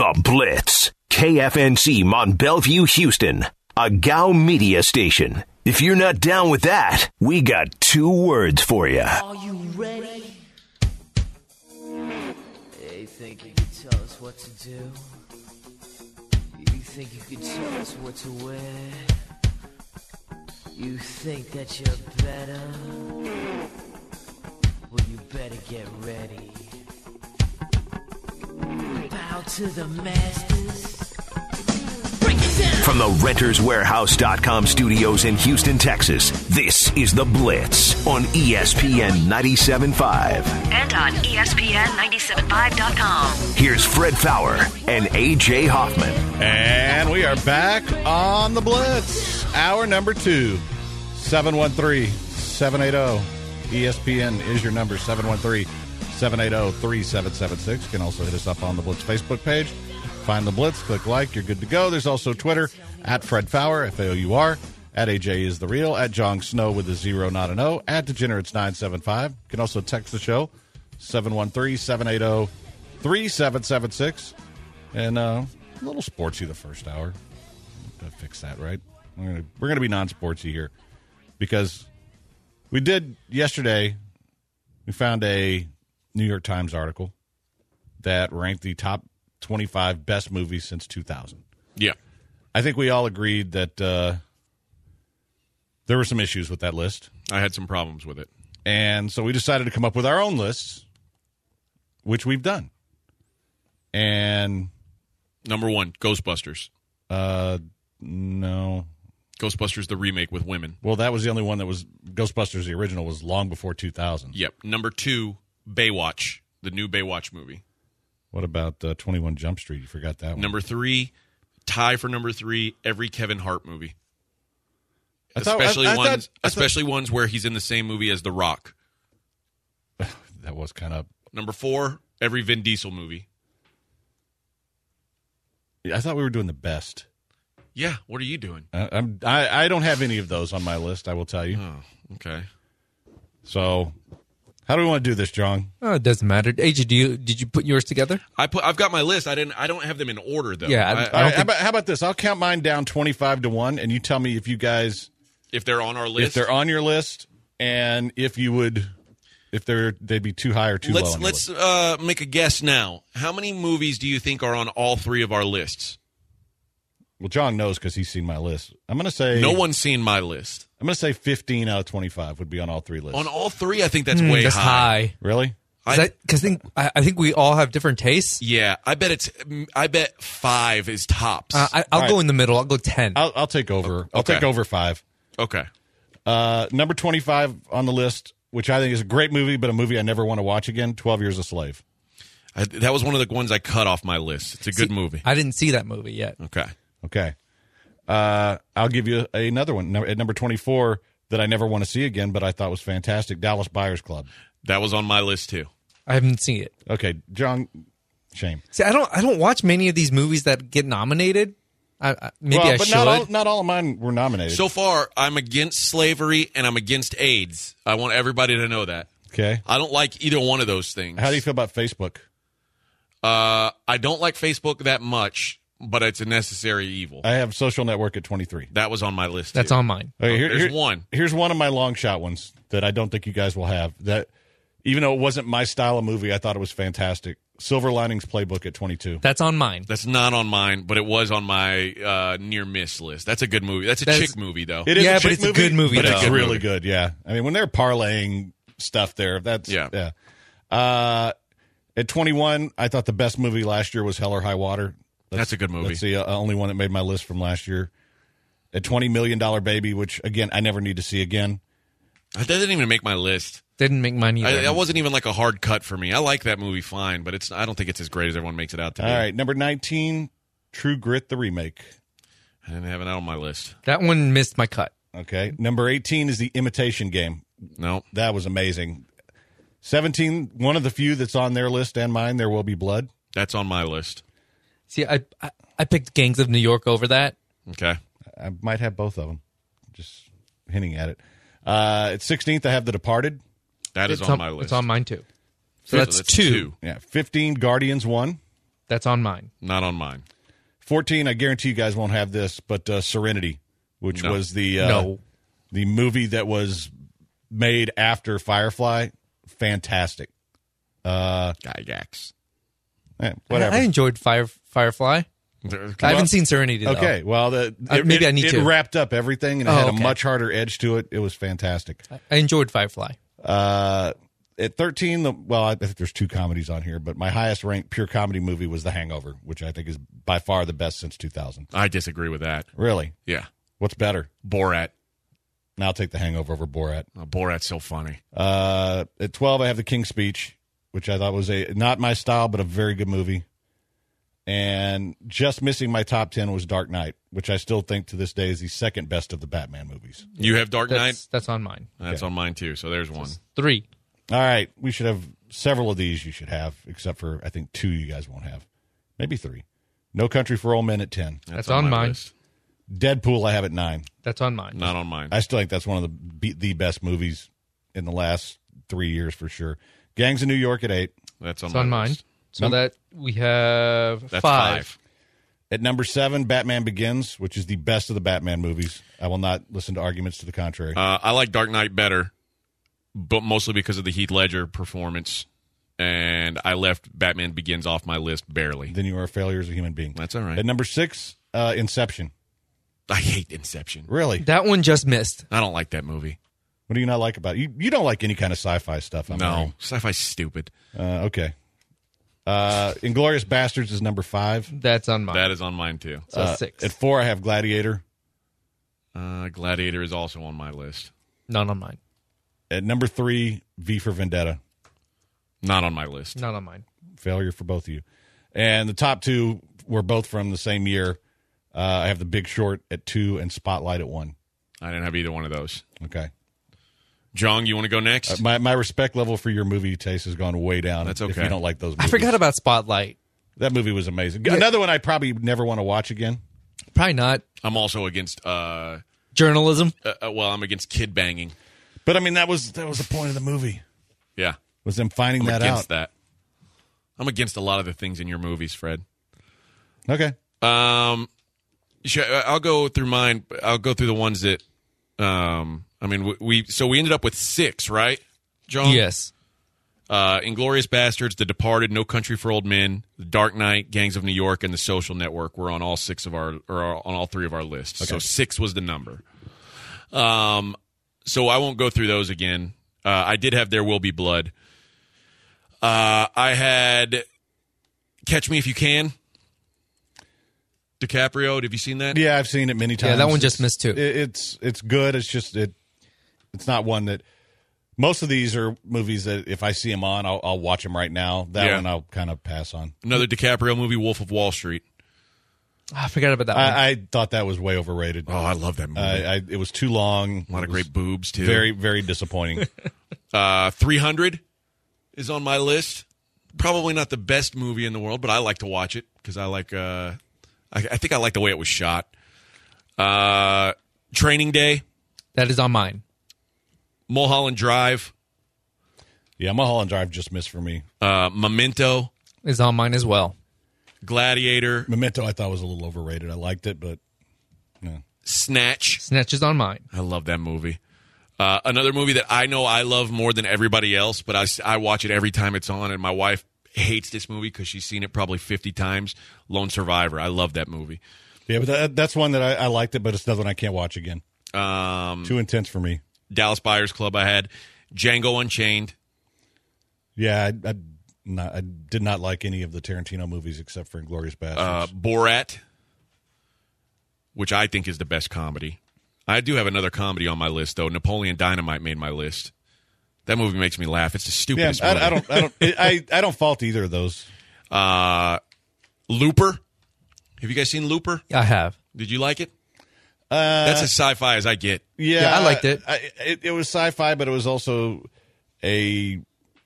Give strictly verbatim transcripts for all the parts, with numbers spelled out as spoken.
The Blitz. K F N C Mont Bellevue, Houston. A G O W media station. If you're not down with that, we got two words for you. Are you ready? Hey, think you could tell us what to do? You think you could tell us what to wear? You think that you're better? Well, you better get ready. Bow to the masters. Break it down. From the Renters Warehouse dot com studios in Houston, Texas, this is The Blitz on E S P N ninety-seven point five. And on E S P N ninety-seven point five dot com. Here's Fred Fowler and A J Hoffman. And we are back on The Blitz. Hour number two. seven one three, seven eight zero. E S P N is your number, seven one three, seven eight zero, three seven seven six. You can also hit us up on the Blitz Facebook page. Find the Blitz, click like, you're good to go. There's also Twitter, at Fred Fowler, F A O U R, at A J is the real, at John Snow with a zero, not an O, at Degenerates nine seven five. You can also text the show, seven one three, seven eight zero, three seven seven six. And uh, a little sportsy the first hour. Gotta fix that, right? We're gonna, we're gonna be non-sportsy here because we did yesterday. We found a New York Times article that ranked the top twenty-five best movies since two thousand. Yeah. I think we all agreed that uh, there were some issues with that list. I had some problems with it. And so we decided to come up with our own lists, which we've done. And number one, Ghostbusters. Uh, no. Ghostbusters, the remake with women. Well, that was the only one that was Ghostbusters, the original, was long before two thousand. Yep. Number two, Baywatch, the new Baywatch movie. What about uh, twenty-one Jump Street? You forgot that one. Number three, tie for number three, every Kevin Hart movie. I thought- especially I- I ones, thought- I thought- especially ones where he's in the same movie as The Rock. That was kind of... Number four, every Vin Diesel movie. I thought we were doing the best. Yeah, what are you doing? I, I'm, I, I don't have any of those on my list, I will tell you. Oh, okay. So, how do we want to do this, John? Oh, it doesn't matter. A J, do you, did you put yours together? I put. I've got my list. I didn't. I don't have them in order though. Yeah, I- I- I All don't right, how, think- about, how about this? I'll count mine down twenty-five to one, and you tell me if you guys... if they're on our list, If they're on your list, and if you would... If they're they'd be too high or too let's low on your let's list. uh, make a guess now. How many movies do you think are on all three of our lists? Well, John knows because he's seen my list. I'm going to say... No one's seen my list. I'm going to say fifteen out of twenty-five would be on all three lists. On all three, I think that's Hmm, way that's high. high. Really? I, Because think, I, I think we all have different tastes. yeah, I bet it's. I bet five is tops. Uh, I, I'll All go right. in the middle. I'll go ten. I'll, I'll take over. I'll Okay. take over five. okay. Uh, number twenty-five on the list, which I think is a great movie, but a movie I never want to watch again, twelve Years a Slave. I, that was one of the ones I cut off my list. It's a good See, movie. I didn't see that movie yet. Okay. Okay. Uh, I'll give you another one. Number- At number twenty-four that I never want to see again, but I thought was fantastic, Dallas Buyers Club. That was on my list too. I haven't seen it. Okay, John, shame. See, I don't. I don't watch many of these movies that get nominated. I, I, maybe well, I but should. not all, not all of mine were nominated. So far, I'm against slavery and I'm against AIDS. I want everybody to know that. okay. I don't like either one of those things. How do you feel about Facebook? Uh, I don't like Facebook that much, but it's a necessary evil. I have Social Network at twenty-three. That was on my list. That's too. on mine. Okay, here- There's here- one. Here's one of my long shot ones that I don't think you guys will have. That even though it wasn't my style of movie, I thought it was fantastic. Silver Linings Playbook at twenty-two. That's on mine. That's not on mine, but it was on my uh, near miss list. That's a good movie. That's a That's- chick movie, though. It is Yeah, a but chick it's a good movie, but though. it's Good really movie. good. Yeah, I mean when they're parlaying stuff there, that's Yeah. yeah. Uh, at twenty-one, I thought the best movie last year was Hell or High Water. That's a good movie. That's the uh, only one that made my list from last year. At twenty million dollar Baby, which again I never need to see again. That didn't even make my list. Didn't make mine either. I, that wasn't even like a hard cut for me. I like that movie fine, but it's. I don't think it's as great as everyone makes it out to All be. right, number nineteen, True Grit the remake. I didn't have it on my list. That one missed my cut. Okay, number eighteen is The Imitation Game. No. That was amazing. seventeen, one of the few that's on their list and mine, There Will Be Blood. That's on my list. See, I, I I picked Gangs of New York over that. Okay. I might have both of them. Just hinting at it. Uh, at sixteenth, I have The Departed. That is It's on, my list. It's on mine too. So So that's, two. Yeah, fifteen, Guardians one. That's on mine. Not on mine. fourteen, I guarantee you guys won't have this, but uh, Serenity, which No. was the uh, No. the movie that was made after Firefly. Fantastic. Uh, Gygax. eh, whatever. I, I enjoyed Fire, Firefly. I haven't seen Serenity, though. Okay, well, the, Uh, it, maybe it, I need it to. wrapped up everything, and it Oh, had a okay. much harder edge to it. It was fantastic. I enjoyed Firefly. Uh, at thirteen, the, well, I think there's two comedies on here, but my highest ranked pure comedy movie was The Hangover, which I think is by far the best since two thousand. I disagree with that. Really? Yeah. What's better? Borat. Now I'll take The Hangover over Borat. Oh, Borat's so funny. Uh, at twelve, I have The King's Speech, which I thought was a not my style, but a very good movie. And just missing my top ten was Dark Knight, which I still think to this day is the second best of the Batman movies. You have Dark Knight? That's, that's on mine. That's Okay. on mine, too. So there's one. Three. All right, we should have several of these you should have, except for I think two you guys won't have. Maybe three. No Country for Old Men at ten. That's on my mine. list. Deadpool I have at nine. That's on mine. Not on mine. I still think that's one of the be- the best movies in the last three years for sure. Gangs of New York at eight. That's on It's my on mine. list. So Num- that we have That's five. five. At number seven, Batman Begins, which is the best of the Batman movies. I will not listen to arguments to the contrary. Uh, I like Dark Knight better, but mostly because of the Heath Ledger performance. And I left Batman Begins off my list barely. Then you are a failure as a human being. That's all right. At number six, uh, Inception. I hate Inception. Really? That one just missed. I don't like that movie. What do you not like about it? You, you don't like any kind of sci-fi stuff. I'm No, hearing. sci-fi's stupid. Uh, okay. Uh, Inglourious Bastards is number five. That's on mine. That is on mine, too. so Uh, six. At four, I have Gladiator. Uh, Gladiator is also on my list. Not on mine. At number three, V for Vendetta. Not on my list. Not on mine. Failure for both of you. And the top two were both from the same year. Uh, I have The Big Short at two and Spotlight at one. I didn't have either one of those. Okay. Jong, you want to go next? Uh, my my respect level for your movie taste has gone way down. That's If okay. you don't like those I movies. forgot about Spotlight. That movie was amazing. Another one I probably never want to watch again. Probably not. I'm also against, uh, Journalism. uh, uh, well, I'm against kid banging. But I mean, that was that was the point of the movie. Yeah. Was them finding I'm that against out. that. I'm against a lot of the things in your movies, Fred. Okay. Um, sh- I'll go through mine. I'll go through the ones that, um, I mean, we, we so we ended up with six, right, John? Yes. Uh, Inglourious Bastards, The Departed, No Country for Old Men, The Dark Knight, Gangs of New York, and The Social Network were on all six of our, or on all three of our lists. So six was the number. Um, so I won't go through those again. Uh, I did have There Will Be Blood. Uh, I had Catch Me If You Can. DiCaprio, have you seen that? Yeah, I've seen it many times. Yeah, that one just It's- missed too. it- it's it's good. It's just it. It's not one that. Most of these are movies that if I see them on, I'll, I'll watch them right now. That Yeah. one I'll kind of pass on. Another DiCaprio movie, Wolf of Wall Street. I forgot about that one. I, I thought that was way overrated. Oh, I love that movie. I, I, it was too long. a lot It of was great boobs, too. Very very disappointing. Uh, three hundred is on my list. Probably not the best movie in the world, but I like to watch it because I like. Uh, I, I think I like the way it was shot. Uh, Training Day, that is on mine. Mulholland Drive, Yeah, Mulholland Drive just missed for me. uh, Memento, Is on mine as well. Gladiator, Memento I thought was a little overrated. I liked it, but no. Snatch. Snatch is on mine. I love that movie. Uh, another movie that I know I love more than everybody else, but I, I watch it every time it's on, and my wife hates this movie because she's seen it probably fifty times. Lone Survivor. I love that movie. Yeah, but that, that's one that I, I liked it, but it's another one I can't watch again. Um, Too intense for me. Dallas Buyers Club. I had Django Unchained. Yeah, I, I, not, I did not like any of the Tarantino movies except for Inglourious Uh, Bastards. Borat, which I think is the best comedy. I do have another comedy on my list, though. Napoleon Dynamite made my list. That movie makes me laugh. It's the yeah, stupidest movie. I, I don't, I don't, I, I don't fault either of those. Uh, Looper. Have you guys seen Looper? I have. Did you like it? Uh, That's as sci-fi as I get. Yeah, Yeah, I liked it. I, it. It was sci-fi, but it was also a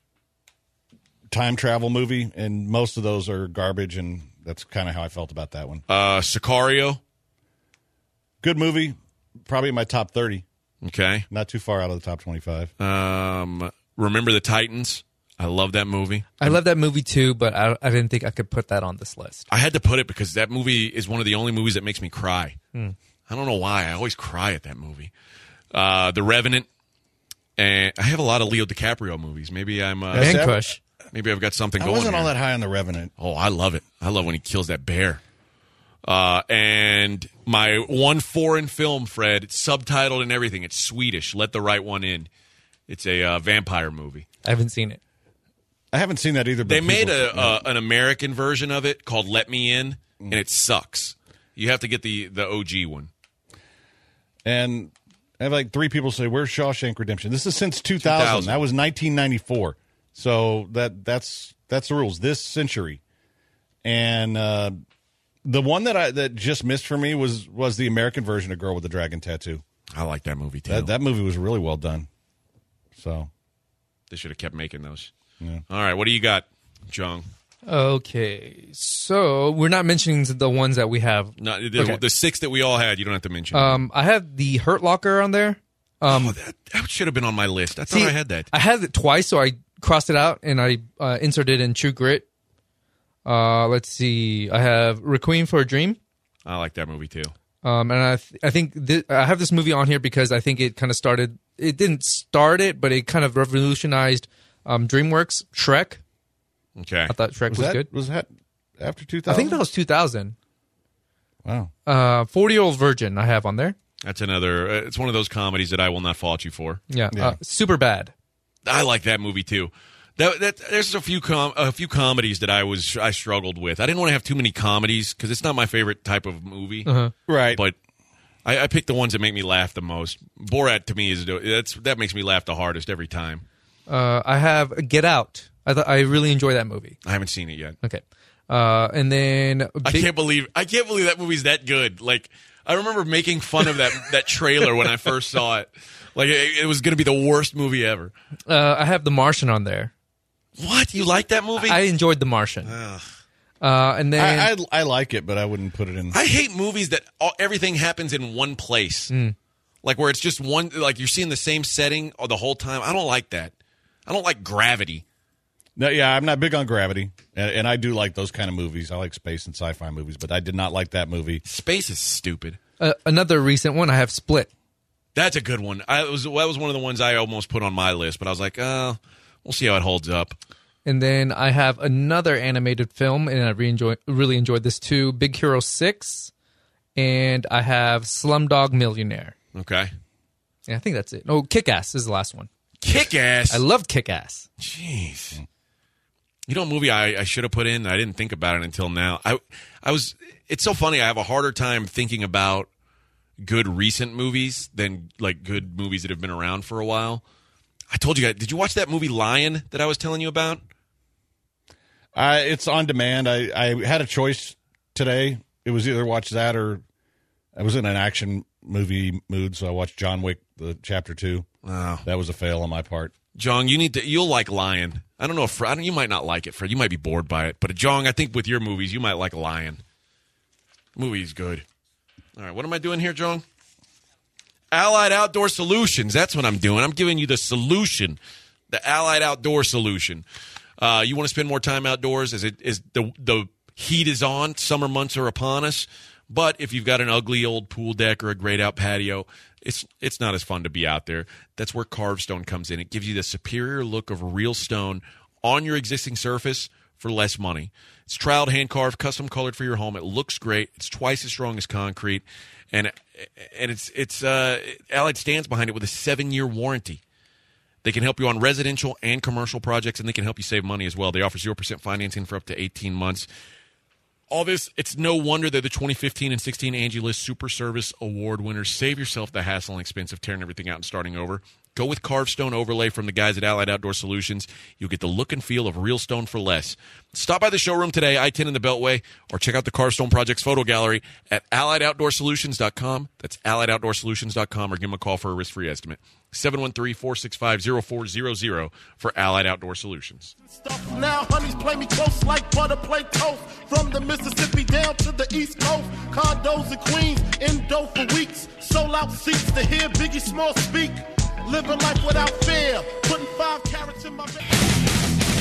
time travel movie, and most of those are garbage, and that's kind of how I felt about that one. Uh, Sicario. Good movie, probably in my top thirty. Okay. Not too far out of the top twenty-five. Um, Remember the Titans. I love that movie. I love that movie too, but I, I didn't think I could put that on this list. I had to put it because that movie is one of the only movies that makes me cry. Hmm. I don't know why. I always cry at that movie. Uh, The Revenant. And I have a lot of Leo DiCaprio movies. Maybe I'm... Uh, Man Crush. Maybe I've got something I going wasn't here. all that high on The Revenant. Oh, I love it. I love when he kills that bear. Uh, and my one foreign film, Fred, it's subtitled and everything. It's Swedish. Let the Right One In. It's a uh, vampire movie. I haven't seen it. I haven't seen that either. But They made people- a, uh, an American version of it called Let Me In, and it sucks. You have to get the, the O G one. And I have like three people say, "Where's Shawshank Redemption?" This is since two thousand. two thousand. That was nineteen ninety-four. So that that's that's the rules this century. And uh, the one that I that just missed for me was was the American version of Girl with the Dragon Tattoo. I like that movie, too. That that movie was really well done. So They should have kept making those. Yeah. All right, what do you got, Jung? Okay, so we're not mentioning the ones that we have. No, the, Okay. the six that we all had, you don't have to mention. Um, I have the Hurt Locker on there. Um, oh, that, that should have been on my list. I thought see, I had that. I had it twice, so I crossed it out and I uh, inserted in True Grit. Uh, let's see. I have Requiem for a Dream. I like that movie, too. Um, and I, th- I think th- I have this movie on here because I think it kind of started. It didn't start it, but it kind of revolutionized um, DreamWorks. Shrek. Okay. I thought Shrek was, was that good. was that after two I thousand? think that was two thousand. Wow. Uh, forty Year Old Virgin. I have on there. That's another. Uh, it's one of those comedies that I will not fault you for. Yeah. Yeah. Uh, Super Bad. I like that movie too. That, that there's a few com- a few comedies that I was I struggled with. I didn't want to have too many comedies because it's not my favorite type of movie. Uh-huh. Right. But I, I picked the ones that make me laugh the most. Borat to me is that's that makes me laugh the hardest every time. Uh, I have Get Out. I thought I really enjoy that movie. I haven't seen it yet. Okay. Uh, and then I Big- can't believe I can't believe that movie's that good. Like I remember making fun of that that trailer when I first saw it. Like it, it was going to be the worst movie ever. uh, I have The Martian on there. What? You like that movie? I enjoyed The Martian. Uh, and then I, I I like it, but I wouldn't put it in. I hate movies that all, everything happens in one place. Like where it's just one, like you're seeing the same setting the whole time. I don't like that. I don't like Gravity. No, yeah, I'm not big on Gravity, and, and I do like those kind of movies. I like space and sci-fi movies, but I did not like that movie. Space is stupid. uh, another recent one, I have Split. That's a good one. I it was that was one of the ones I almost put on my list, but I was like, uh, we'll see how it holds up. And then I have another animated film, and I re- enjoy, really enjoyed this too, Big Hero six. And I have Slumdog Millionaire. Okay. Yeah, I think that's it. Oh, Kick-Ass is the last one. Kick-Ass. I love Kick-Ass. Jeez. You know, a movie I, I should have put in. I didn't think about it until now. I, I was. It's so funny. I have a harder time thinking about good recent movies than like good movies that have been around for a while. I told you guys. Did you watch that movie Lion that I was telling you about? I, it's on demand. I, I had a choice today. It was either watch that or I was in an action movie mood, so I watched John Wick, the chapter two. Oh. That was a fail on my part. Jong, you need to. You'll like Lion. I don't know if I don't, you might not like it, Fred. You might be bored by it. But Jong, I think with your movies, you might like Lion. The movie's good. All right, what am I doing here, Jong? Allied Outdoor Solutions. That's what I'm doing. I'm giving you the solution, the Allied Outdoor Solution. Uh, you want to spend more time outdoors as it is the the heat is on. Summer months are upon us. But if you've got an ugly old pool deck or a grayed out patio, it's it's not as fun to be out there. That's where Carved Stone comes in. It gives you the superior look of real stone on your existing surface for less money. It's troweled, hand-carved, custom-colored for your home. It looks great. It's twice as strong as concrete. And and it's it's uh, Allied stands behind it with a seven-year warranty. They can help you on residential and commercial projects, and they can help you save money as well. They offer zero percent financing for up to eighteen months. All this, it's no wonder they're the twenty fifteen and sixteen Angie List Super Service Award winners. Save yourself the hassle and expense of tearing everything out and starting over. Go with Carved Stone Overlay from the guys at Allied Outdoor Solutions. You'll get the look and feel of real stone for less. Stop by the showroom today, I ten in the Beltway, or check out the Carved Stone Project's photo gallery at allied outdoor solutions dot com. That's allied outdoor solutions dot com, or give them a call for a risk-free estimate. seven one three, four six five, zero four zero zero for Allied Outdoor Solutions. Now honeys play me close like butter play toast. From the Mississippi down to the East Coast, condos in Queens, indo for weeks. Sold out seats to hear Biggie Small speak. Living life without fear, putting five carats in my bag.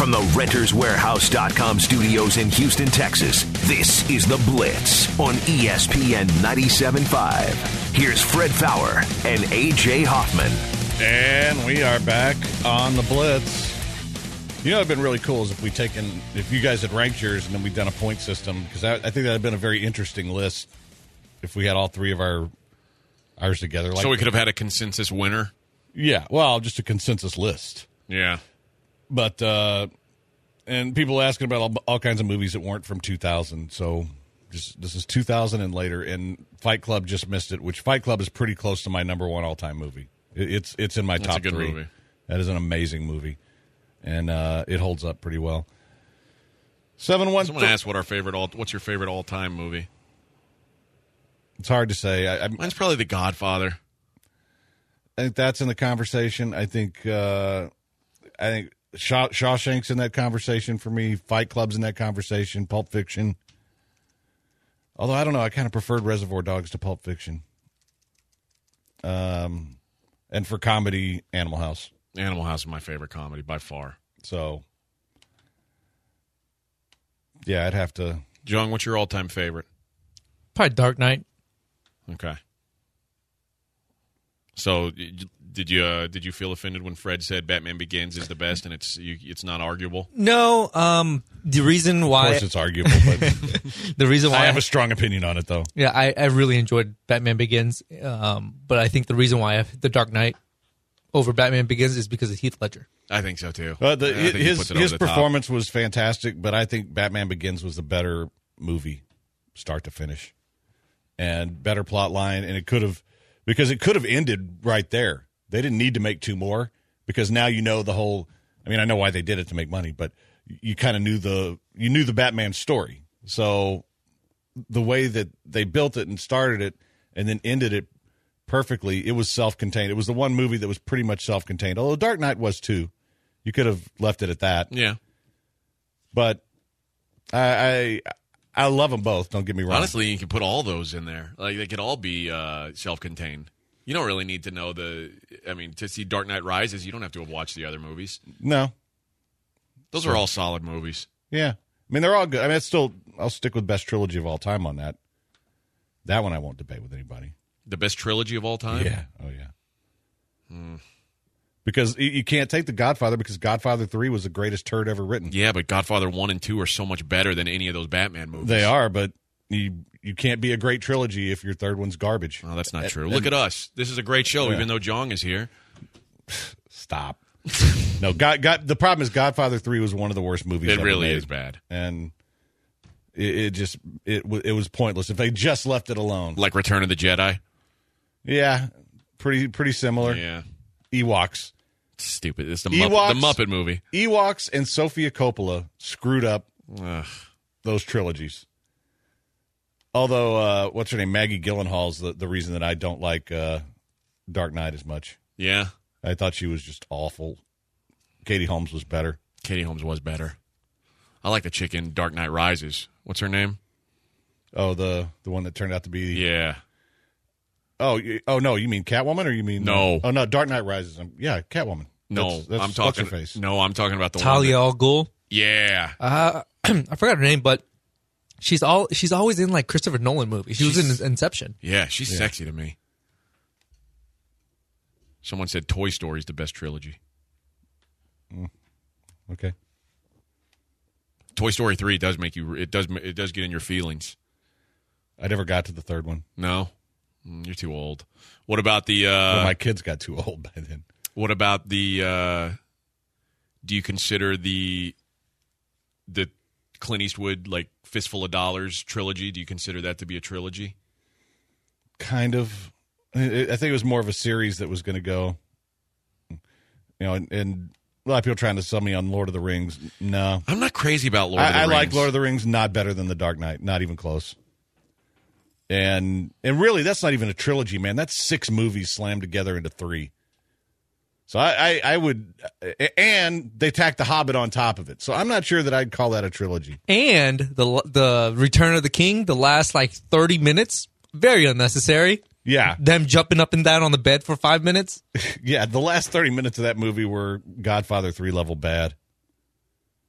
From the Renters Warehouse dot com studios in Houston, Texas, this is The Blitz on E S P N ninety-seven point five. Here's Fred Fowler and A J Hoffman. And we are back on The Blitz. You know what would have been really cool is if we taken, if you guys had ranked yours and then we'd done a point system, because I, I think that would have been a very interesting list if we had all three of our ours together. Like, so we could have had a consensus winner? Yeah, well, just a consensus list. Yeah. But, uh, and people asking about all, all kinds of movies that weren't from two thousand. So just, this is two thousand and later, and Fight Club just missed it, which Fight Club is pretty close to my number one all-time movie. It, it's it's in my That's top a good three. movie. That is an amazing movie, and uh, it holds up pretty well. Seven one. Someone asked what our favorite all. What's your favorite all-time movie? It's hard to say. I, I, Mine's probably The Godfather. I think that's in the conversation. I think uh, I think Shaw, Shawshank's in that conversation for me. Fight Club's in that conversation. Pulp Fiction. Although I don't know, I kind of preferred Reservoir Dogs to Pulp Fiction. Um, and for comedy, Animal House. Animal House is my favorite comedy by far. So, yeah, I'd have to. Jung, what's your all-time favorite? Probably Dark Knight. Okay. So did you uh, did you feel offended when Fred said Batman Begins is the best and it's you, it's not arguable? No, um, the reason why Of course, it's arguable, but the reason why I have a strong opinion on it, though. Yeah, I, I really enjoyed Batman Begins, um, but I think the reason why I have The Dark Knight over Batman Begins is because of Heath Ledger. I think so too. Uh, the, I think he his puts it over his the top. performance was fantastic, but I think Batman Begins was the better movie, start to finish, and better plot line, and it could have. Because it could have ended right there. They didn't need to make two more because now you know the whole. I mean, I know why they did it to make money, but you kind of knew the you knew the Batman story. So the way that they built it and started it and then ended it perfectly, it was self-contained. It was the one movie that was pretty much self-contained. Although Dark Knight was too. You could have left it at that. Yeah, but I. I I love them both. Don't get me wrong. honestly, you can put all those in there. Like they could all be uh, self-contained. You don't really need to know the. I mean, to see Dark Knight Rises, you don't have to have watched the other movies. No. Those are all solid movies. Yeah. I mean, they're all good. I mean, it's still, I'll stick with best trilogy of all time on that. That one I won't debate with anybody. The best trilogy of all time. Yeah. Oh, yeah. Hmm. Because you, you can't take The Godfather because Godfather three was the greatest turd ever written. Yeah, but Godfather one and two are so much better than any of those Batman movies. They are, but you you can't be a great trilogy if your third one's garbage. Oh, that's not And- true. and- Look at us. This is a great show, Yeah. even though Jong is here. Stop. No, God, God, the problem is Godfather three was one of the worst movies It ever really made. is bad. And it, it just, it, wa- it was pointless. If they just left it alone. Like Return of the Jedi. Yeah, pretty pretty similar. Yeah. Ewoks. It's stupid. It's the Ewoks- Muppet, the Muppet movie. Ewoks and Sofia Coppola screwed up Ugh. those trilogies. Although, uh, what's her name? Maggie Gyllenhaal's the, the reason that I don't like uh, Dark Knight as much. Yeah. I thought she was just awful. Katie Holmes was better. Katie Holmes was better. I like the chick in Dark Knight Rises. What's her name? Oh, the the one that turned out to be. Yeah. Oh, you- oh no, you mean Catwoman or you mean No. Oh no, Dark Knight Rises. Um, yeah, Catwoman. No, That's- that's- I'm what's talking. her face? No, I'm talking about the Talia one. al Ghul. That, yeah. Uh, I forgot her name, but she's all she's always in like Christopher Nolan movies. She was She's- in Inception. Yeah, she's sexy to me. Someone said Toy Story is the best trilogy. Okay. Toy Story three does make you. It does. It does get in your feelings. I never got to the third one. No, Mm, you're too old. What about the? Uh, Well, my kids got too old by then. What about the? Uh, do you consider the the Clint Eastwood like Fistful of Dollars trilogy? Do you consider that to be a trilogy? Kind of. I I think it was more of a series that was going to go. You know, and, and a lot of people trying to sell me on Lord of the Rings. No, I'm not crazy about Lord of the I, I Rings. like Lord of the Rings not better than The Dark Knight, not even close. And and really, that's not even a trilogy, man. That's six movies slammed together into three. So I, I, I would, and they tacked The Hobbit on top of it. So I'm not sure that I'd call that a trilogy. And the the Return of the King, the last like thirty minutes, very unnecessary. Yeah, Them jumping up and down on the bed for five minutes. yeah. The last thirty minutes of that movie were Godfather three level bad.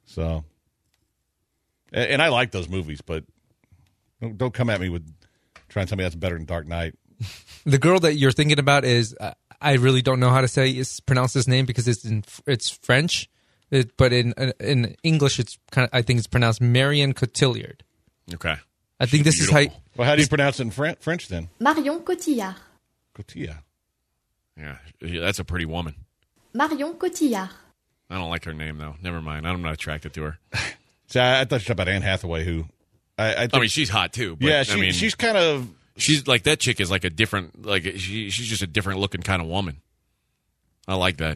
So, and, and I like those movies, but don't, don't come at me with trying to tell me that's better than Dark Knight. The girl that you're thinking about is, uh, I really don't know how to say is pronounce this name because it's in it's French, it, but in in English it's kind of I think it's pronounced Marion Cotillard. Okay. I think this Beautiful. is how. Well, how do you pronounce it in Fran- French then? Marion Cotillard. Cotilla. Yeah, yeah, that's a pretty woman. Marion Cotillard. I don't like her name though. Never mind. I'm not attracted to her. See, I, I thought you were about Anne Hathaway, who I, I, think, I mean, she's hot too. But, yeah, she, I mean, she's kind of she's like that chick is like a different like she she's just a different looking kind of woman. I like that.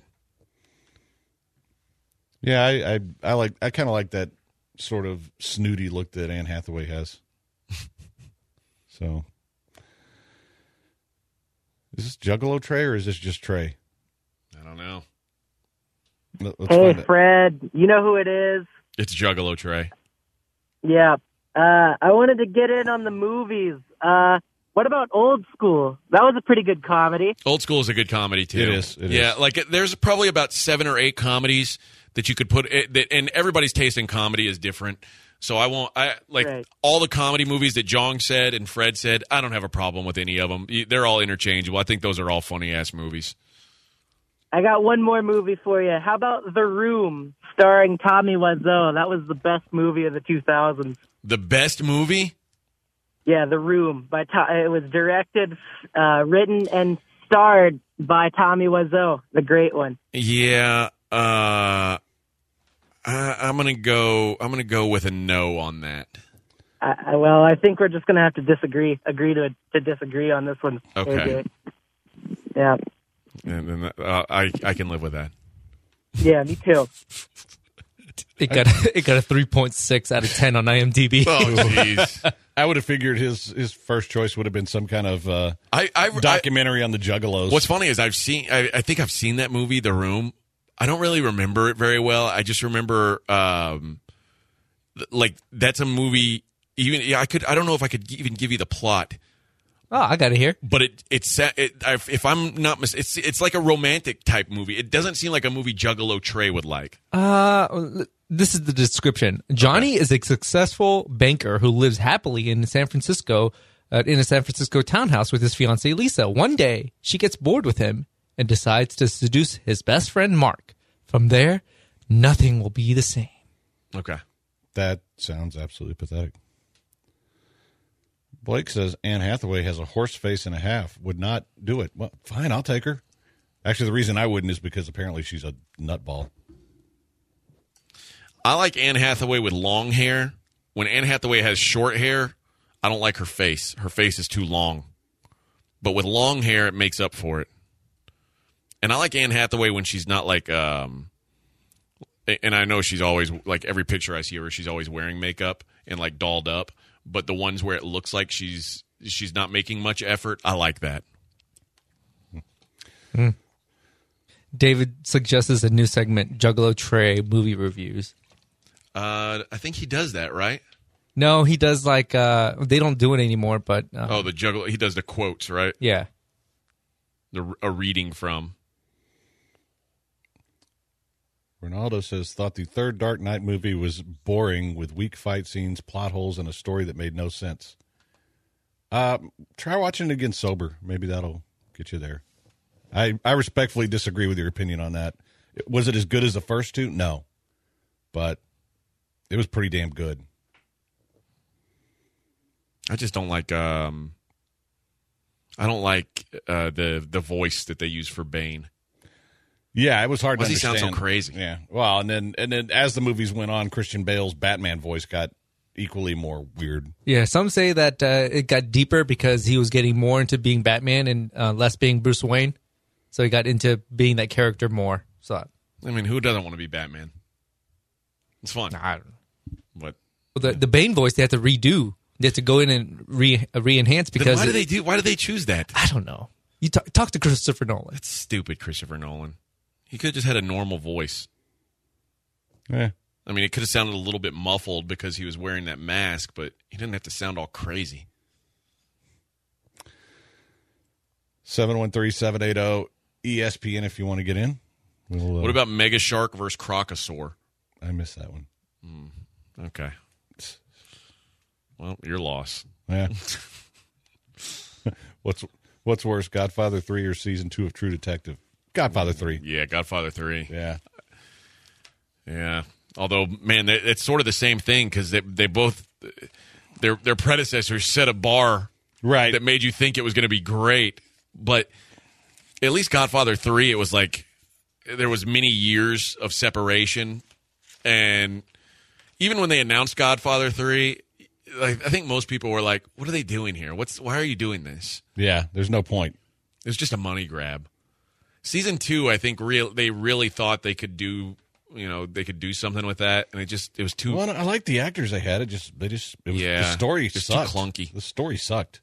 yeah. I I, I like I kind of like that sort of snooty look that Anne Hathaway has. So, is this Juggalo Trey or is this just Trey? I don't know. Let- Let's Hey, find it. Fred, you know who it is? It's Juggalo Trey. Yeah. Uh, I wanted to get in on the movies. Uh, what about Old School? That was a pretty good comedy. Old School is a good comedy too. It is, it yeah, is. like there's probably about seven or eight comedies that you could put. It, that, and everybody's taste in comedy is different. So I won't. I like Right. all the comedy movies that Jong said and Fred said. I don't have a problem with any of them. They're all interchangeable. I think those are all funny ass movies. I got one more movie for you. How about The Room, starring Tommy Wiseau? That was the best movie of the two thousands. The best movie? Yeah, The Room. By to- it was directed, uh, written, and starred by Tommy Wiseau, the great one. Yeah. Uh, I, I'm gonna go. I'm gonna go with a no on that. I, I, well, I think we're just gonna have to disagree, agree to to disagree on this one. Okay. A J. Yeah. And then uh, I I can live with that. Yeah, me too. It got it got a three point six out of ten on IMDb. Oh jeez. I would have figured his his first choice would have been some kind of uh, I, I documentary on the Juggalos. What's funny is I've seen. I, I think I've seen that movie, The Room. I don't really remember it very well. I just remember, um, th- like that's a movie. Even yeah, I could. I don't know if I could even give you the plot, Oh, I got it here. but it it's it, I, if I'm not mis- it's it's like a romantic type movie. It doesn't seem like a movie Juggalo Trey would like. Uh, this is the description. Johnny is a successful banker who lives happily in San Francisco, uh, in a San Francisco townhouse with his fiancée Lisa. One day, she gets bored with him and decides to seduce his best friend Mark. From there, nothing will be the same. Okay. That sounds absolutely pathetic. Blake says Anne Hathaway has a horse face and a half. Would not do it. Well, fine, I'll take her. Actually, the reason I wouldn't is because apparently she's a nutball. I like Anne Hathaway with long hair. When Anne Hathaway has short hair, I don't like her face. Her face is too long. But with long hair, it makes up for it. And I like Anne Hathaway when she's not like, um, and I know she's always, like every picture I see of her, she's always wearing makeup and like dolled up. But the ones where it looks like she's she's not making much effort, I like that. Mm. David suggests a new segment, Juggalo Trey movie reviews. Uh, I think he does that, right? No, he does like, uh, they don't do it anymore, but. Uh, Oh, the juggler. He does the quotes, right? yeah. The a reading from. Ronaldo says, thought the third Dark Knight movie was boring with weak fight scenes, plot holes, and a story that made no sense. Uh, try watching it again sober. Maybe that'll get you there. I, I respectfully disagree with your opinion on that. Was it as good as the first two? No. But it was pretty damn good. I just don't like. Um, I don't like uh, the the voice that they use for Bane. Yeah, it was hard Why to does he understand. sound so crazy? Yeah. Well, and then and then as the movies went on, Christian Bale's Batman voice got equally more weird. Yeah, some say that uh, it got deeper because he was getting more into being Batman and uh, less being Bruce Wayne. So he got into being that character more. So I mean, who doesn't want to be Batman? It's fun. I don't know. But The the Bane voice they have to redo. They have to go in and re re enhance then because why do it- they do? Why do they choose that? I don't know. You talk, talk to Christopher Nolan. That's stupid, Christopher Nolan. He could have just had a normal voice. Yeah. I mean, it could have sounded a little bit muffled because he was wearing that mask, but he didn't have to sound all crazy. seven one three, seven eight zero, E S P N if you want to get in. We'll, uh, What about Mega Shark versus Crocosaur? I missed that one. Okay. Well, your loss. Yeah. what's What's worse, Godfather three or season two of True Detective? Godfather three. Yeah, Godfather three. Yeah. Yeah. Although, man, it's sort of the same thing because they they both their their predecessors set a bar right that made you think it was going to be great. But at least Godfather three, it was like there was many years of separation, and even when they announced Godfather three, like, I think most people were like, "What are they doing here? What's why are you doing this?" Yeah, there's no point. It was just a money grab. Season two, I think, real they really thought they could do, you know, they could do something with that, and it just it was too. Well, I like the actors they had. It just they just it was, yeah, the story just sucked. too clunky. The story sucked.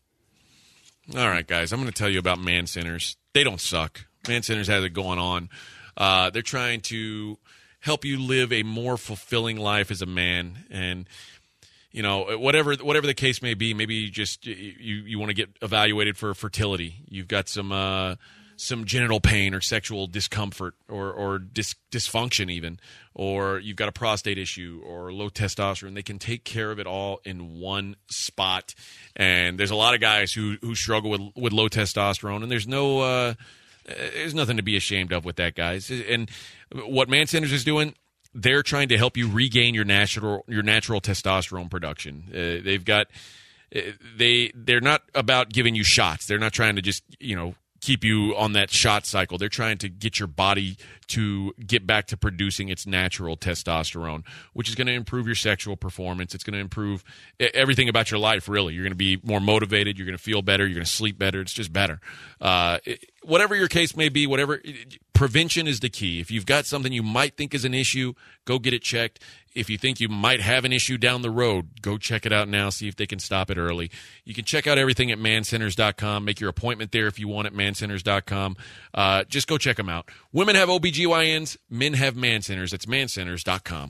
All right, guys, I'm going to tell you about Man Centers. They don't suck. Man Centers has it going on. Uh, they're trying to help you live a more fulfilling life as a man, and you know, whatever whatever the case may be, maybe you just you you want to get evaluated for fertility. You've got some uh, some genital pain or sexual discomfort or or dis- dysfunction even, or you've got a prostate issue or low testosterone. They can take care of it all in one spot. And there's a lot of guys who who struggle with with low testosterone, and there's no uh, there's nothing to be ashamed of with that, guys. And what Man Centers is doing, they're trying to help you regain your natural your natural testosterone production. Uh, they've got uh, they they're not about giving you shots. They're not trying to just, you know, keep you on that shot cycle. They're trying to get your body to get back to producing its natural testosterone, which is going to improve your sexual performance. It's going to improve everything about your life, really. You're going to be more motivated. You're going to feel better. You're going to sleep better. It's just better. Uh, it, whatever your case may be, whatever, prevention is the key. If you've got something you might think is an issue, go get it checked. If you think you might have an issue down the road, go check it out now, see if they can stop it early. You can check out everything at man centers dot com. Make your appointment there if you want at man centers dot com. Uh, just go check them out. Women have O B G Y Ns, men have man centers. It's man centers dot com.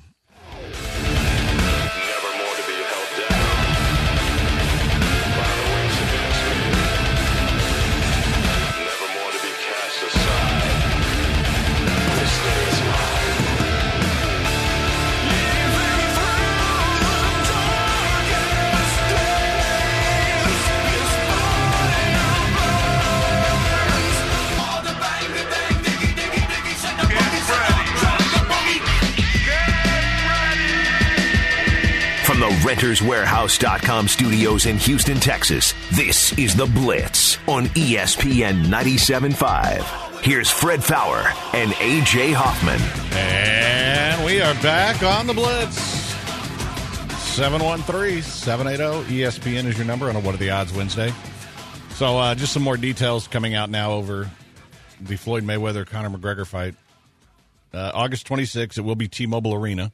From the renters warehouse dot com studios in Houston, Texas, this is The Blitz on E S P N ninety-seven point five. Here's Fred Faour and A J Hoffman. And we are back on The Blitz. seven one three, seven eight zero, E S P N is your number on a What Are the Odds Wednesday. So uh, just some more details coming out now over the Floyd Mayweather-Conor McGregor fight. Uh, August twenty-sixth, it will be T-Mobile Arena.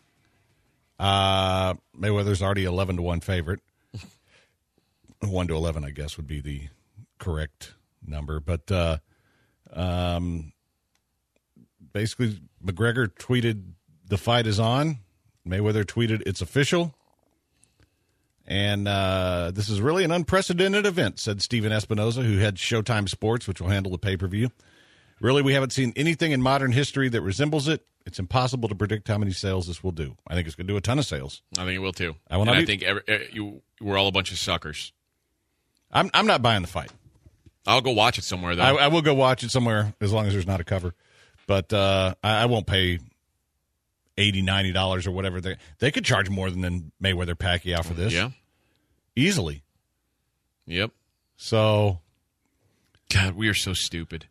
Uh, Mayweather's already eleven to one favorite. one to eleven, I guess, would be the correct number. But uh, um, basically, McGregor tweeted, "The fight is on." Mayweather tweeted, "It's official." And uh, this is really an unprecedented event, said Steven Espinoza, who heads Showtime Sports, which will handle the pay-per-view. Really, we haven't seen anything in modern history that resembles it. It's impossible to predict how many sales this will do. I think it's going to do a ton of sales. I think it will, too. I, and I be, think every, you, we're all a bunch of suckers. I'm I'm not buying the fight. I'll go watch it somewhere, though. I, I will go watch it somewhere as long as there's not a cover. But uh, I, I won't pay eighty dollars, ninety dollars or whatever. They they could charge more than Mayweather-Pacquiao for this. Yeah. Easily. Yep. So. God, we are so stupid.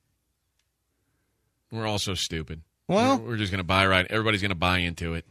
We're all so stupid. Well, we're, we're just going to buy right. Everybody's going to buy into it.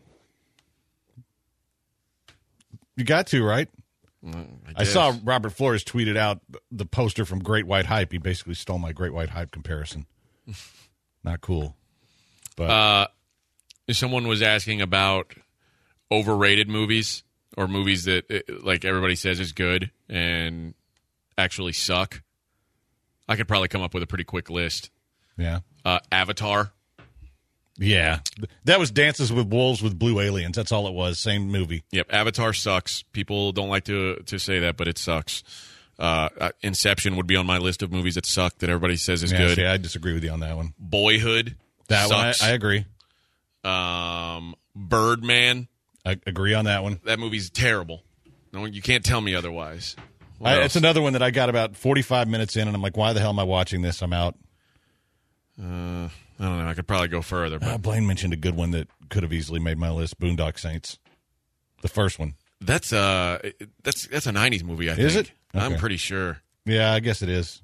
You got to, right? Well, I, I saw Robert Flores tweeted out the poster from Great White Hype. He basically stole my Great White Hype comparison. Not cool. But uh, someone was asking about overrated movies or movies that, like everybody says, is good and actually suck. I could probably come up with a pretty quick list. Yeah. Uh, Avatar. Yeah. That was Dances with Wolves with Blue Aliens. That's all it was. Same movie. Yep. Avatar sucks. People don't like to to say that, but it sucks. Uh, Inception would be on my list of movies that suck that everybody says is yeah, good. Yeah, I disagree with you on that one. Boyhood That sucks. one, I, I agree. Um, Birdman. I agree on that one. That movie's terrible. No, you can't tell me otherwise. I, it's another one that I got about forty-five minutes in, and I'm like, why the hell am I watching this? I'm out. Uh, I don't know. I could probably go further. But uh, Blaine mentioned a good one that could have easily made my list, Boondock Saints. The first one. That's uh that's that's a nineties movie, I think. Is it? Okay. I'm pretty sure. Yeah, I guess it is.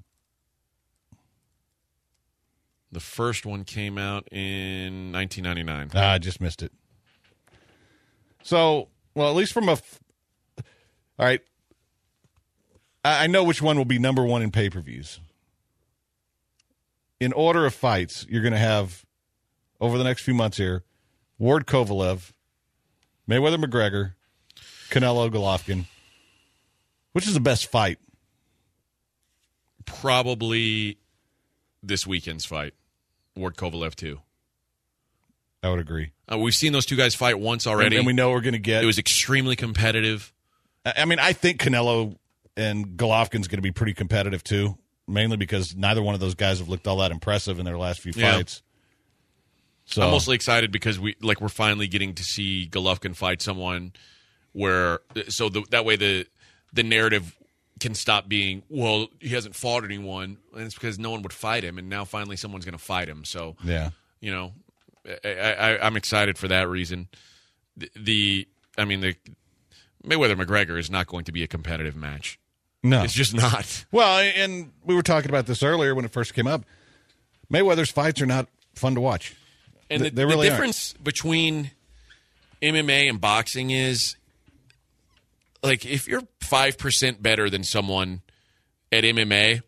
The first one came out in nineteen ninety-nine. Ah, I just missed it. So, well, at least from a... F- All right. I, I know which one will be number one in pay-per-views. In order of fights, you're going to have, over the next few months here, Ward Kovalev, Mayweather McGregor, Canelo Golovkin. Which is the best fight? Probably this weekend's fight. Ward Kovalev, too. I would agree. Uh, we've seen those two guys fight once already. And, and we know we're going to get... It was extremely competitive. I mean, I think Canelo and Golovkin's going to be pretty competitive, too. Mainly because neither one of those guys have looked all that impressive in their last few Yeah. fights. So I'm mostly excited because we like we're finally getting to see Golovkin fight someone where so the, that way the the narrative can stop being, well, he hasn't fought anyone, and it's because no one would fight him, and now finally someone's going to fight him. So yeah, you know, I, I, I'm excited for that reason. The, the I mean the Mayweather McGregor is not going to be a competitive match. No, it's just not. Well, and we were talking about this earlier when it first came up. Mayweather's fights are not fun to watch. And the, they really the difference aren't. Between M M A and boxing is, like, if you're five percent better than someone at M M A,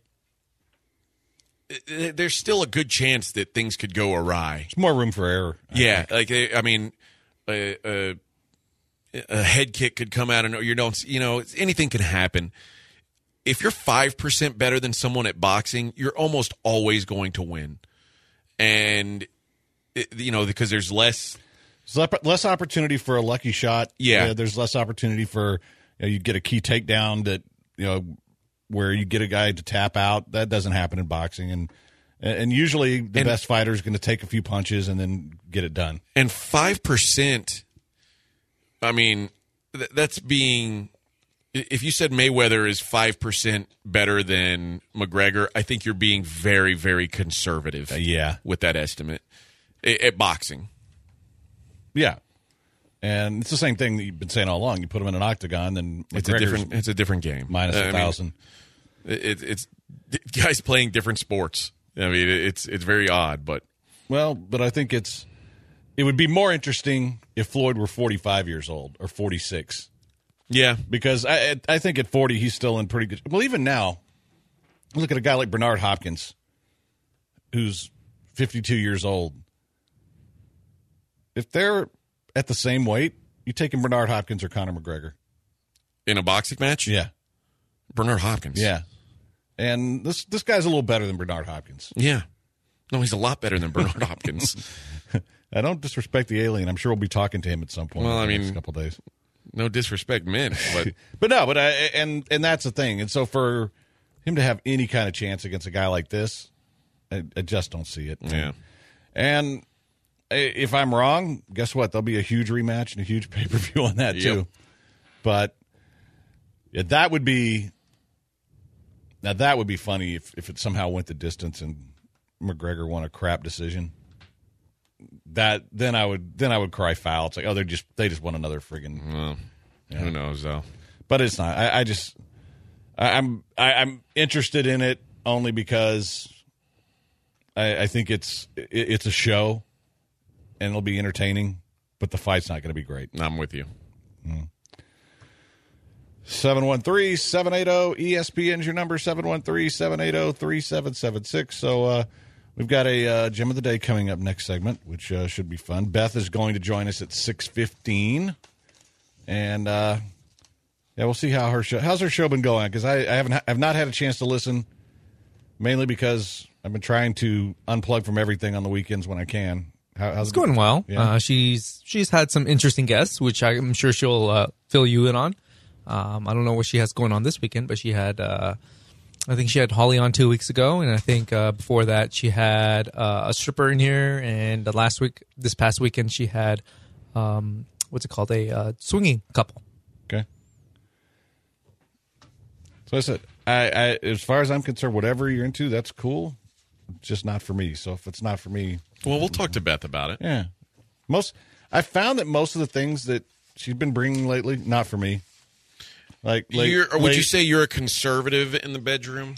there's still a good chance that things could go awry. There's more room for error. I yeah, think. like, I mean, a, a, a head kick could come out, and you don't, you know, anything can happen. If you're five percent better than someone at boxing, you're almost always going to win. And, it, you know, because there's less... There's less opportunity for a lucky shot. Yeah. Uh, there's less opportunity for, you know, you get a key takedown that, you know, where you get a guy to tap out. That doesn't happen in boxing. And and usually the and, best fighter is going to take a few punches and then get it done. And five percent, I mean, th- that's being... If you said Mayweather is five percent better than McGregor, I think you're being very, very conservative uh, yeah. with that estimate at, at boxing. Yeah. And it's the same thing that you've been saying all along. You put them in an octagon, then it's a different it's a different game. Minus a thousand. Mean, it, it's guys playing different sports. I mean, it's it's very odd, but well, but I think it's it would be more interesting if Floyd were forty-five years old or forty-six. Yeah, because I I think at forty he's still in pretty good. Well, even now, look at a guy like Bernard Hopkins, who's fifty-two years old. If they're at the same weight, you taking Bernard Hopkins or Conor McGregor in a boxing match? Yeah, Bernard Hopkins. Yeah, and this this guy's a little better than Bernard Hopkins. Yeah, no, he's a lot better than Bernard Hopkins. I don't disrespect the alien. I'm sure we'll be talking to him at some point. Well, I in the mean, next couple days. No disrespect, men, but but no, but I, and and that's the thing. And so for him to have any kind of chance against a guy like this, I, I just don't see it. Yeah. And if I'm wrong, guess what? There'll be a huge rematch and a huge pay per view on that too. Yep. But yeah, that would be now that would be funny if if it somehow went the distance and McGregor won a crap decision. That then I would then I would cry foul. It's like, oh, they just they just won another friggin'. Well, yeah. Who knows though? But it's not. I, I just I, I'm I, I'm interested in it only because I, I think it's it, it's a show and it'll be entertaining, but the fight's not going to be great. I'm with you. seven one three, seven eight zero, E S P N is your number, seven one three, seven eight zero, three seven seven six. So uh, we've got a uh, Gem of the Day coming up next segment, which uh, should be fun. Beth is going to join us at six fifteen. And, uh, yeah, we'll see how her show – how's her show been going? Because I, I haven't I've not had a chance to listen, mainly because I've been trying to unplug from everything on the weekends when I can. How, how's it's it going well. Yeah. Uh, she's she's had some interesting guests, which I'm sure she'll uh, fill you in on. Um, I don't know what she has going on this weekend, but she had uh, I think she had Holly on two weeks ago, and I think uh, before that she had uh, a stripper in here, and uh, last week, this past weekend, she had um, what's it called? A uh, swinging couple. Okay. So I said, I, I, as far as I'm concerned, whatever you're into, that's cool. Just not for me. So if it's not for me, well, we'll talk to Beth about it. Yeah. Most I found that most of the things that she's been bringing lately, not for me. Like, like you're, or would late, you say you're a conservative in the bedroom?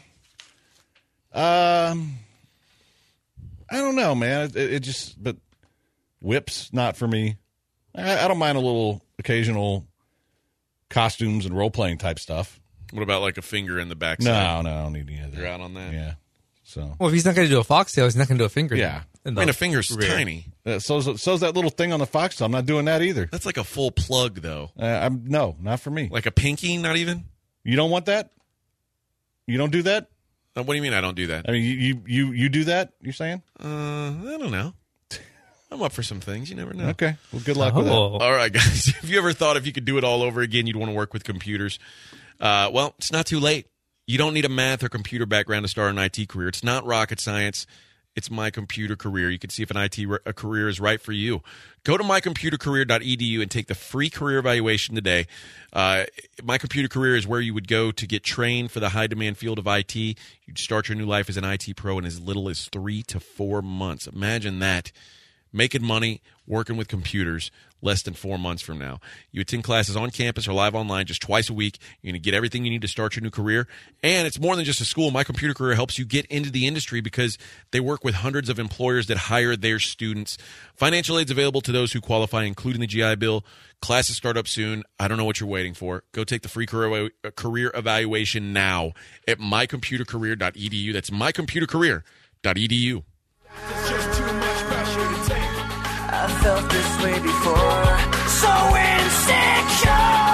Um, I don't know, man. It, it just, but whips, not for me. I, I don't mind a little occasional costumes and role playing type stuff. What about like a finger in the back? No, no, I don't need any of that. You're out on that? Yeah. So. Well, if he's not going to do a foxtail, he's not going to do a finger. Yeah. I mean, a finger's rear. tiny. Uh, so's, so's that little thing on the foxtail. I'm not doing that either. That's like a full plug, though. Uh, I'm no, not for me. Like a pinky, not even? You don't want that? You don't do that? Uh, what do you mean I don't do that? I mean, you you you, you do that, you're saying? Uh, I don't know. I'm up for some things. You never know. Okay. Well, good luck Oh. with that. All right, guys. Have you ever thought if you could do it all over again, you'd want to work with computers? Uh, well, it's not too late. You don't need a math or computer background to start an I T career. It's not rocket science. It's My Computer Career. You can see if an I T re- a career is right for you. Go to my computer career dot e d u and take the free career evaluation today. Uh, My Computer Career is where you would go to get trained for the high-demand field of I T. You'd start your new life as an I T pro in as little as three to four months. Imagine that. Making money, working with computers, less than four months from now. You attend classes on campus or live online just twice a week. You're going to get everything you need to start your new career. And it's more than just a school. My Computer Career helps you get into the industry because they work with hundreds of employers that hire their students. Financial aid's available to those who qualify, including the G I Bill. Classes start up soon. I don't know what you're waiting for. Go take the free career, career evaluation now at my computer career dot e d u. That's my computer career dot e d u. It's just too much pressure to take. I felt this way before. So insecure.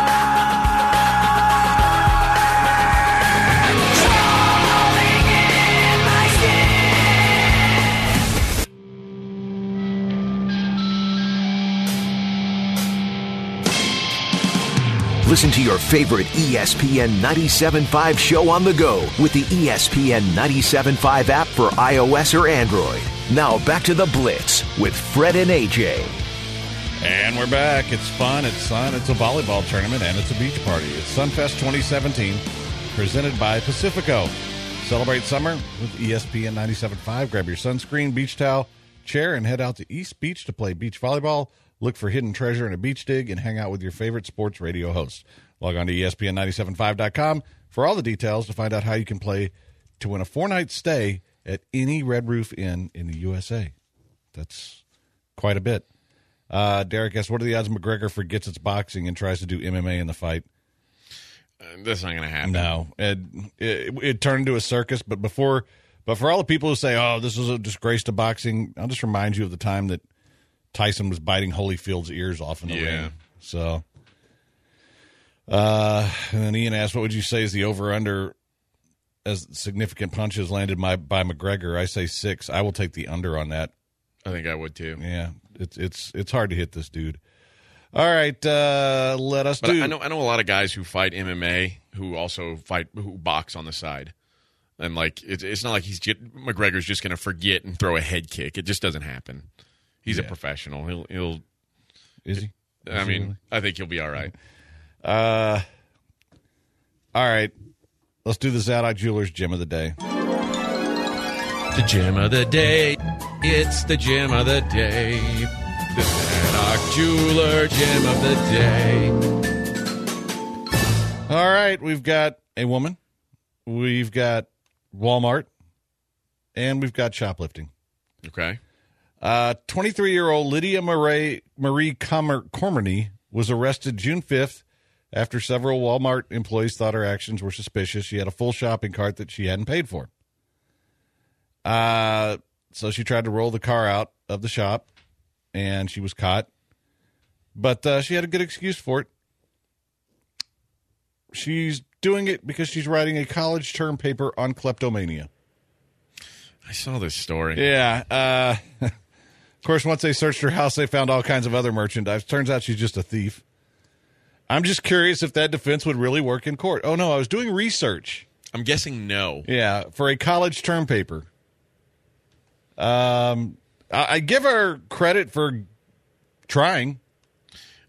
Crawling in my skin. Listen to your favorite E S P N ninety-seven point five show on the go with the E S P N ninety-seven point five app for iOS or Android. Now back to the Blitz with Fred and A J. And we're back. It's fun. It's sun. It's a volleyball tournament, and it's a beach party. It's Sunfest twenty seventeen, presented by Pacifico. Celebrate summer with E S P N ninety-seven point five. Grab your sunscreen, beach towel, chair, and head out to East Beach to play beach volleyball. Look for hidden treasure in a beach dig and hang out with your favorite sports radio hosts. Log on to E S P N ninety-seven point five dot com for all the details to find out how you can play to win a four-night stay at any Red Roof Inn in the U S A. That's quite a bit. Uh, Derek asks, what are the odds McGregor forgets it's boxing and tries to do M M A in the fight? Uh, that's not going to happen. No. It, it, it turned into a circus, but before, but for all the people who say, oh, this was a disgrace to boxing, I'll just remind you of the time that Tyson was biting Holyfield's ears off in the Yeah. ring. So, uh, and then Ian asked, what would you say is the over-under as significant punches landed my, by McGregor? I say six. I will take the under on that. I think I would too. Yeah, it's it's it's hard to hit this dude. All right, uh, let us But do. I know I know a lot of guys who fight M M A who also fight who box on the side, and like it's it's not like he's just, McGregor's just going to forget and throw a head kick. It just doesn't happen. He's Yeah. a professional. He'll he'll. Is he? I Is he mean, really? I think he'll be all right. Uh, all right, let's do the Zadok Jewelers Gem of the Day. The gem of the day. It's the gem of the day. The Zadok Jeweler gem of the day. All right, we've got a woman, we've got Walmart, and we've got shoplifting. Okay. Uh, twenty-three-year-old Lydia Marie, Marie Comer, Cormany was arrested June fifth after several Walmart employees thought her actions were suspicious. She had a full shopping cart that she hadn't paid for. Uh, so she tried to roll the car out of the shop, and she was caught. But uh, she had a good excuse for it. She's doing it because she's writing a college term paper on kleptomania. I saw this story. Yeah. Uh, of course, once they searched her house, they found all kinds of other merchandise. Turns out she's just a thief. I'm just curious if that defense would really work in court. Oh, no, I was doing research. I'm guessing no. Yeah, for a college term paper. Um, I, I give her credit for trying.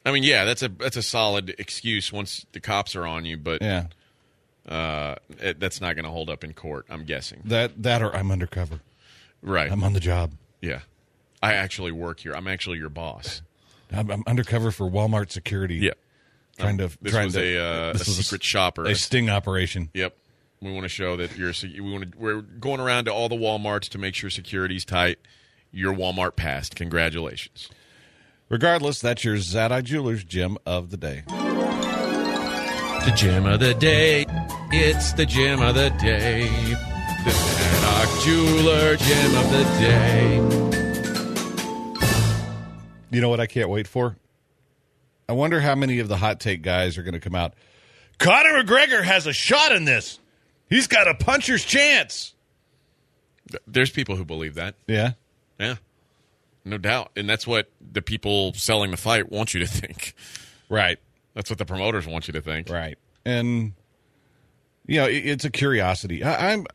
I mean, yeah, that's a that's a solid excuse once the cops are on you, but Yeah. uh, it, that's not going to hold up in court, I'm guessing. That that or I'm undercover. Right. I'm on the job. Yeah. I actually work here. I'm actually your boss. I'm, I'm undercover for Walmart security. Yeah. Trying to. Um, this trying was to, a, uh, this a was secret shopper. A sting operation. Yep. We want to show that you're. We want to. We're going around to all the Walmarts to make sure security's tight. Your Walmart passed. Congratulations. Regardless, that's your Zadai Jewelers gem of the day. The gem of the day. It's the gem of the day. The Zadok Jeweler gem of the day. You know what I can't wait for? I wonder how many of the hot take guys are going to come out. Conor McGregor has a shot in this. He's got a puncher's chance. There's people who believe that. Yeah. Yeah. No doubt. And that's what the people selling the fight want you to think. Right. That's what the promoters want you to think. Right. And, you know, it, it's a curiosity. I, I'm,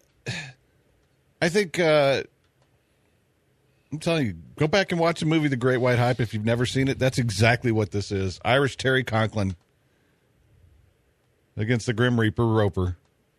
I think, uh, I'm telling you, go back and watch the movie The Great White Hype if you've never seen it. That's exactly what this is. Irish Terry Conklin against the Grim Reaper Roper.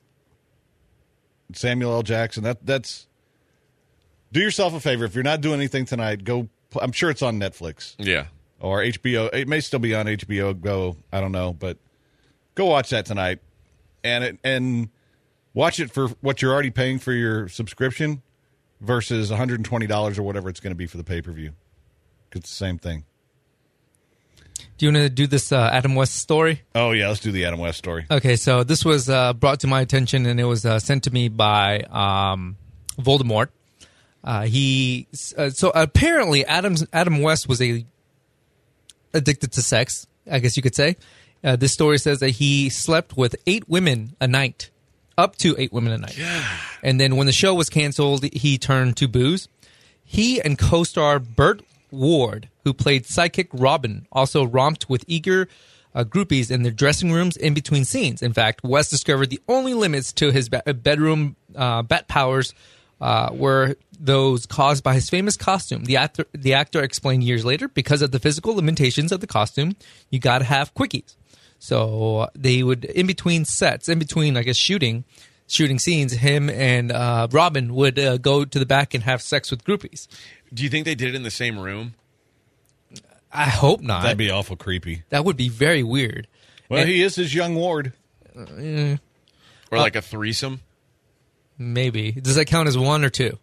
Samuel L. Jackson. That that's. Do yourself a favor. If you're not doing anything tonight, go. I'm sure it's on Netflix. Yeah. Or H B O. It may still be on H B O Go. I don't know, but go watch that tonight, and it, and watch it for what you're already paying for your subscription versus one hundred twenty dollars or whatever it's going to be for the pay per view. It's the same thing. Do you want to do this uh, Adam West story? Oh, yeah, let's do the Adam West story. Okay, so this was uh, brought to my attention, and it was uh, sent to me by um, Voldemort. Uh, he uh, so apparently Adam's, Adam West was a addicted to sex, I guess you could say. Uh, this story says that he slept with eight women a night, up to eight women a night. Yeah. And then when the show was canceled, he turned to booze. He and co-star Burt Ward, who played sidekick Robin, also romped with eager uh, groupies in their dressing rooms in between scenes. In fact, West discovered the only limits to his ba- bedroom uh, bat powers uh, were those caused by his famous costume. The actor, the actor explained years later, because of the physical limitations of the costume, you got to have quickies. So they would, in between sets, in between, I guess, shooting, shooting scenes, him and uh, Robin would uh, go to the back and have sex with groupies. Do you think they did it in the same room? I hope not. That'd be awful creepy. That would be very weird. Well, And- he is his young ward. Uh, Or like a threesome? maybe. Does that count as one or two?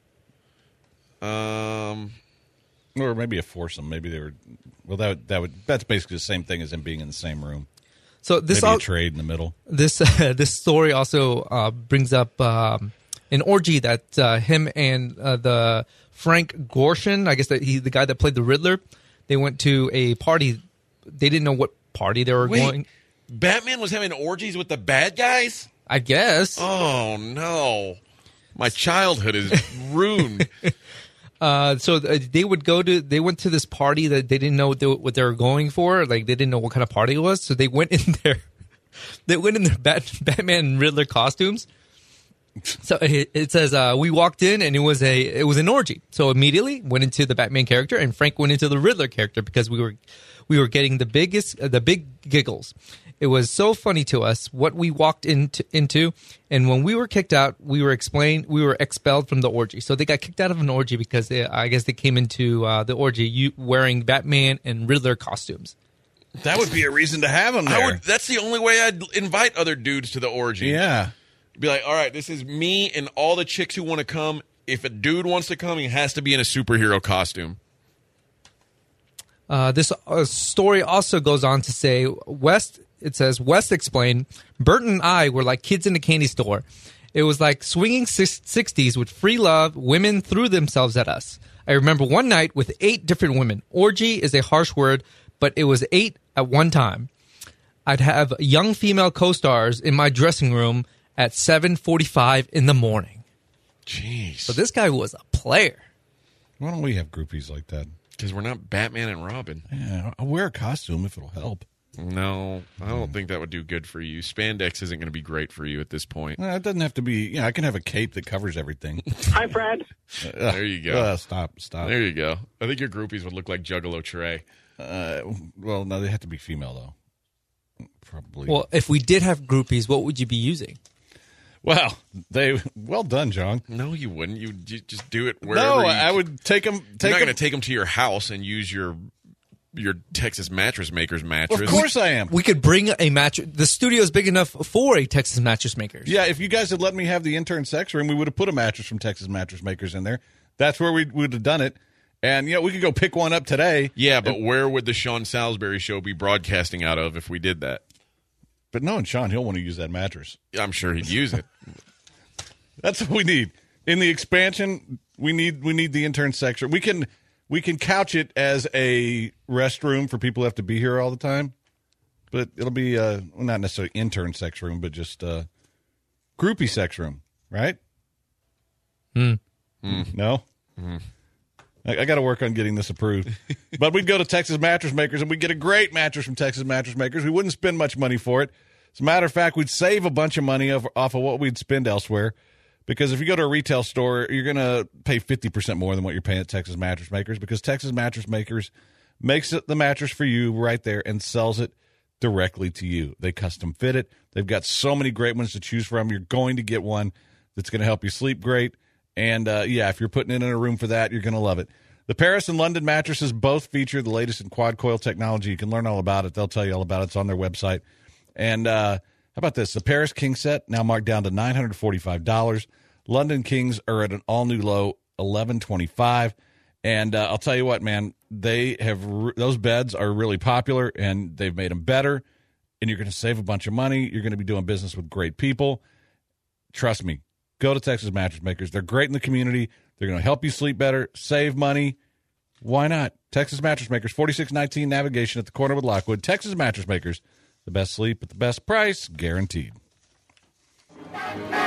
Um, Or maybe a foursome. Maybe they were. Well, that would, that would. That's basically the same thing as him being in the same room. So this maybe all, a trade in the middle. this uh, this story also uh, brings up um, an orgy that uh, him and uh, the Frank Gorshin, I guess that he the guy that played the Riddler, they went to a party. They didn't know what party they were Wait. going. Batman was having orgies with the bad guys? I guess. Oh, no. My childhood is ruined. Uh, so th- they would go to. They went to this party that they didn't know what they, what they were going for. Like they didn't know what kind of party it was. So they went in there. They went in their Bat, Batman and Riddler costumes. So it, it says uh, we walked in and it was a it was an orgy. So immediately went into the Batman character and Frank went into the Riddler character because we were we were getting the biggest uh, the big giggles. It was so funny to us what we walked into, into, and when we were kicked out, we were explained we were expelled from the orgy. So they got kicked out of an orgy because they, I guess they came into uh, the orgy you, wearing Batman and Riddler costumes. That would be a reason to have him I there. would, that's the only way I'd invite other dudes to the orgy. Yeah. Be like, all right, this is me and all the chicks who want to come. If a dude wants to come, he has to be in a superhero costume. Uh, this uh, story also goes on to say West. It says West explained, Bert and I were like kids in a candy store. It was like swinging sixties with free love. Women threw themselves at us. I remember one night with eight different women. Orgy is a harsh word, but it was eight at one time. I'd have young female co-stars in my dressing room at seven forty-five in the morning. Jeez. So this guy was a player. Why don't we have groupies like that? Because we're not Batman and Robin. Yeah, I'll wear a costume if it'll help. No, I don't think that would do good for you. Spandex isn't going to be great for you at this point. No, it doesn't have to be. Yeah, I can have a cape that covers everything. Hi, Fred. Uh, There you go. Uh, stop, stop. There you go. I think your groupies would look like Juggalo Trey. Uh, well, no, they have to be female, though. Probably. Well, if we did have groupies, what would you be using? Well, they well done, John. No, you wouldn't. You would just do it wherever. No, you, I would take them. Take You're not them. going to take them to your house and use your your Texas Mattress Makers mattress. Of course, I am. We could bring a mattress. The studio is big enough for a Texas Mattress Makers. Yeah, if you guys had let me have the intern sex room, we would have put a mattress from Texas Mattress Makers in there. That's where we would have done it. And, you know, we could go pick one up today. Yeah, but where would the Sean Salisbury show be broadcasting out of if we did that? But no, and Sean, he'll want to use that mattress. I'm sure he'd use it. That's what we need. In the expansion, we need we need the intern section. We can we can couch it as a restroom for people who have to be here all the time. But it'll be uh well, not necessarily intern sex room, but just uh groupie sex room, right? Hmm. Mm. No? Mm. I, I got to work on getting this approved. But we'd go to Texas Mattress Makers, and we'd get a great mattress from Texas Mattress Makers. We wouldn't spend much money for it. As a matter of fact, we'd save a bunch of money off, off of what we'd spend elsewhere. Because if you go to a retail store, you're going to pay fifty percent more than what you're paying at Texas Mattress Makers, because Texas Mattress Makers makes it the mattress for you right there and sells it directly to you. They custom fit it. They've got so many great ones to choose from. You're going to get one that's going to help you sleep great. And, uh, yeah, if you're putting it in a room for that, you're going to love it. The Paris and London mattresses both feature the latest in quad coil technology. You can learn all about it. They'll tell you all about it. It's on their website. And uh, how about this? The Paris King set now marked down to nine hundred forty-five dollars. London Kings are at an all-new low, eleven twenty-five. And uh, I'll tell you what, man, they have re- those beds are really popular, and they've made them better. And you're going to save a bunch of money. You're going to be doing business with great people. Trust me. Go to Texas Mattress Makers. They're great in the community. They're going to help you sleep better, save money. Why not? Texas Mattress Makers, forty-six nineteen Navigation at the corner with Lockwood. Texas Mattress Makers, the best sleep at the best price, guaranteed.